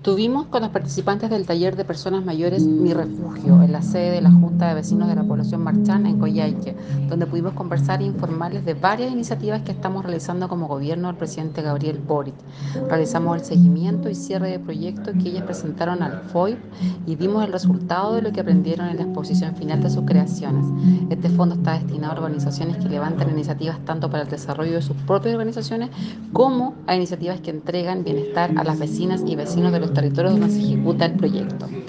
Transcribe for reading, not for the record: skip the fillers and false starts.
Tuvimos con los participantes del taller de personas mayores Mi Refugio, en la sede de la Junta de Vecinos de la Población Marchán en Coyhaique, donde pudimos conversar e informarles de varias iniciativas que estamos realizando como gobierno del presidente Gabriel Boric. Realizamos el seguimiento y cierre de proyectos que ellas presentaron al FOIP y vimos el resultado de lo que aprendieron en la exposición final de sus creaciones. Este fondo está destinado a organizaciones que levantan iniciativas tanto para el desarrollo de sus propias organizaciones como a iniciativas que entregan bienestar a las vecinas y vecinos de los territorios donde se ejecuta el proyecto.